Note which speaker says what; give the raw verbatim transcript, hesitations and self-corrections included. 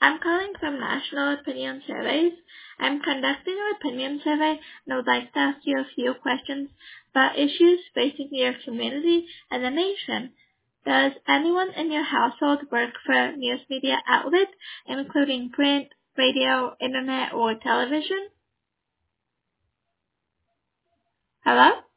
Speaker 1: I'm calling from National Opinion Surveys. I'm conducting an opinion survey and I would like to ask you a few questions about issues facing your community and the nation. Does anyone in your household work for a news media outlet, including print, radio, internet, or television? Hello?